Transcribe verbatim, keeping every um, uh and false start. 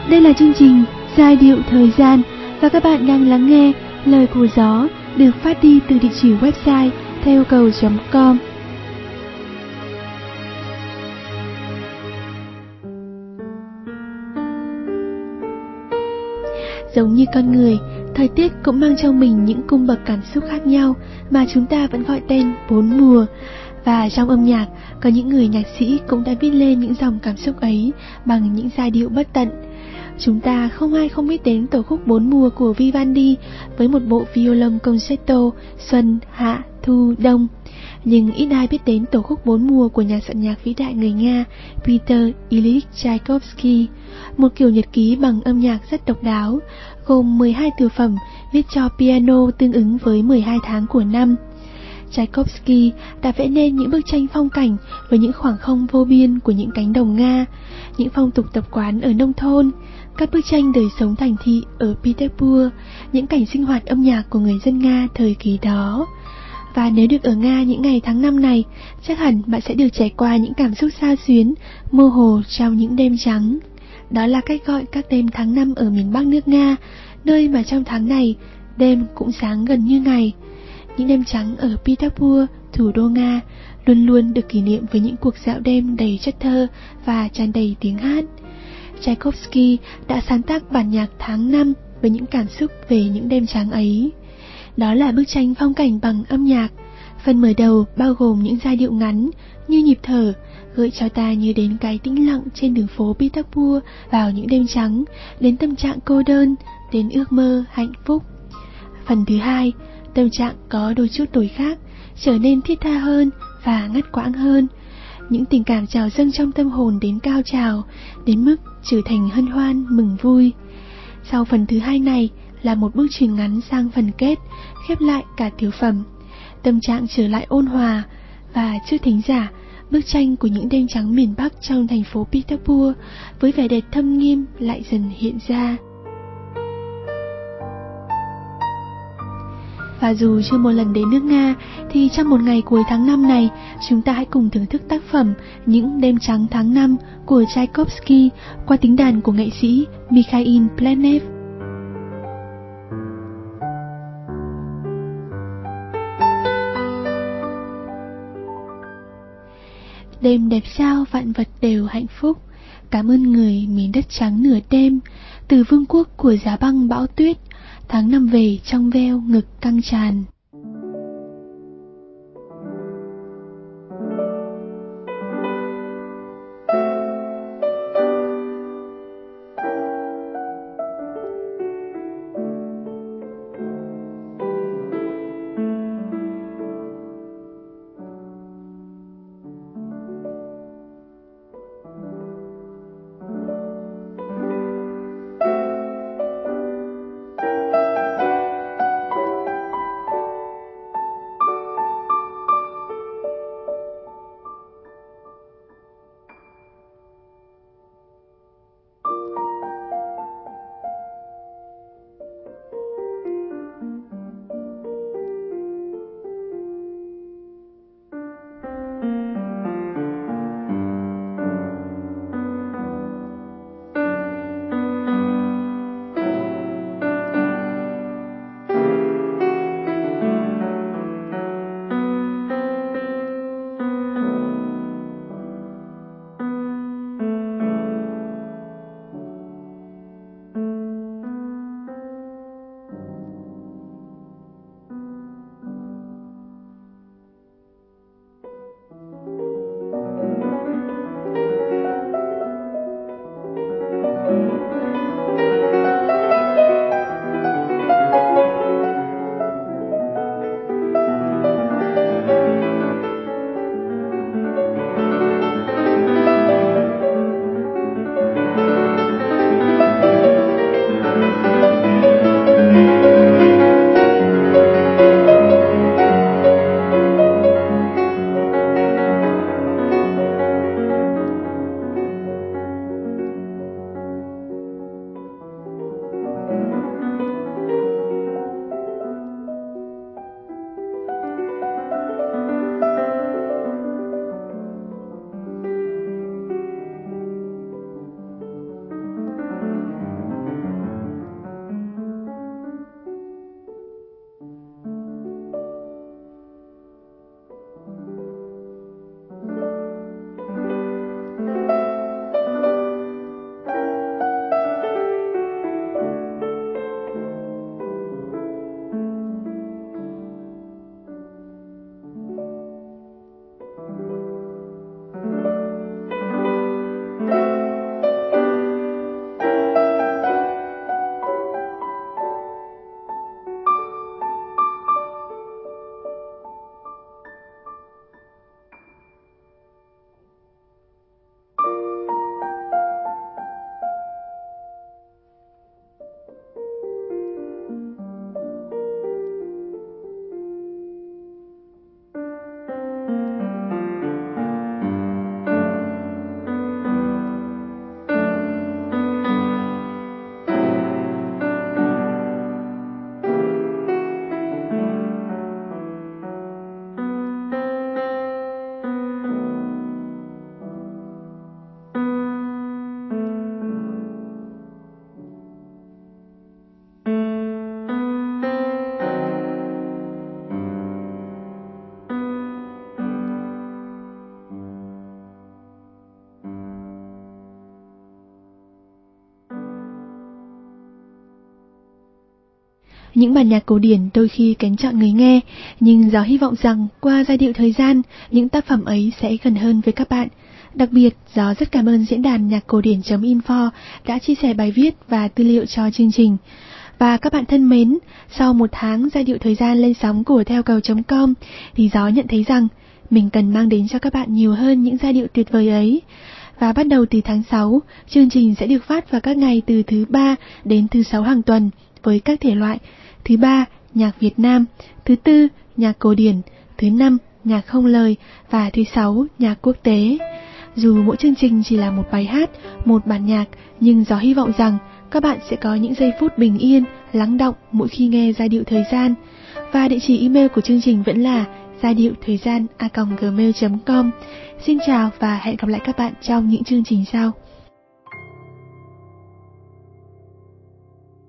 Đây là chương trình Giai điệu thời gian và các bạn đang lắng nghe Lời của gió được phát đi từ địa chỉ website theo cầu chấm com. Giống như con người, thời tiết cũng mang trong mình những cung bậc cảm xúc khác nhau mà chúng ta vẫn gọi tên bốn mùa. Và trong âm nhạc, có những người nhạc sĩ cũng đã viết lên những dòng cảm xúc ấy bằng những giai điệu bất tận. Chúng ta không ai không biết đến tổ khúc bốn mùa của Vivaldi với một bộ violon concerto xuân, hạ, thu, đông. Nhưng ít ai biết đến tổ khúc bốn mùa của nhà soạn nhạc vĩ đại người Nga Peter Ilyich Tchaikovsky, một kiểu nhật ký bằng âm nhạc rất độc đáo, gồm mười hai từ phẩm viết cho piano tương ứng với mười hai tháng của năm. Tchaikovsky đã vẽ nên những bức tranh phong cảnh với những khoảng không vô biên của những cánh đồng Nga, những phong tục tập quán ở nông thôn, các bức tranh đời sống thành thị ở Petersburg, những cảnh sinh hoạt âm nhạc của người dân Nga thời kỳ đó. Và nếu được ở Nga những ngày tháng năm này, chắc hẳn bạn sẽ được trải qua những cảm xúc xao xuyến, mơ hồ trong những đêm trắng. Đó là cách gọi các đêm tháng năm ở miền Bắc nước Nga, nơi mà trong tháng này, đêm cũng sáng gần như ngày. Những đêm trắng ở Petersburg, thủ đô Nga, luôn luôn được kỷ niệm với những cuộc dạo đêm đầy chất thơ và tràn đầy tiếng hát. Tchaikovsky đã sáng tác bản nhạc tháng năm với những cảm xúc về những đêm trắng ấy. Đó là bức tranh phong cảnh bằng âm nhạc. Phần mở đầu bao gồm những giai điệu ngắn như nhịp thở, gợi cho ta như đến cái tĩnh lặng trên đường phố Petersburg vào những đêm trắng, đến tâm trạng cô đơn, đến ước mơ hạnh phúc. Phần thứ hai, tâm trạng có đôi chút đổi khác, trở nên thiết tha hơn và ngắt quãng hơn. Những tình cảm trào dâng trong tâm hồn đến cao trào, đến mức trở thành hân hoan mừng vui. Sau phần thứ hai này là một bước chuyển ngắn sang phần kết, khép lại cả tiểu phẩm. Tâm trạng trở lại ôn hòa, và trước thính giả, bức tranh của những đêm trắng miền Bắc trong thành phố Petersburg với vẻ đẹp thâm nghiêm lại dần hiện ra. Và dù chưa một lần đến nước Nga, thì trong một ngày cuối tháng năm này, chúng ta hãy cùng thưởng thức tác phẩm Những đêm trắng tháng năm của Tchaikovsky qua tiếng đàn của nghệ sĩ Mikhail Plenev. Đêm đẹp sao vạn vật đều hạnh phúc, cảm ơn người miền đất trắng nửa đêm, từ vương quốc của giá băng bão tuyết, tháng năm về trong veo ngực căng tràn. Những bản nhạc cổ điển đôi khi kén chọn người nghe, nhưng Gió hy vọng rằng qua giai điệu thời gian, những tác phẩm ấy sẽ gần hơn với các bạn. Đặc biệt, Gió rất cảm ơn diễn đàn nhạc cổ điển.info đã chia sẻ bài viết và tư liệu cho chương trình. Và các bạn thân mến, sau một tháng giai điệu thời gian lên sóng của theo cầu chấm com thì Gió nhận thấy rằng mình cần mang đến cho các bạn nhiều hơn những giai điệu tuyệt vời ấy. Và bắt đầu từ tháng sáu, chương trình sẽ được phát vào các ngày từ thứ ba đến thứ sáu hàng tuần với các thể loại: thứ ba, nhạc Việt Nam; thứ tư, nhạc cổ điển; thứ năm, nhạc không lời; và thứ sáu, nhạc quốc tế. Dù mỗi chương trình chỉ là một bài hát, một bản nhạc, nhưng Gió hy vọng rằng các bạn sẽ có những giây phút bình yên, lắng đọng mỗi khi nghe giai điệu thời gian. Và địa chỉ email của chương trình vẫn là giai điệu thời gian a còng gmail chấm com. Xin chào và hẹn gặp lại các bạn trong những chương trình sau.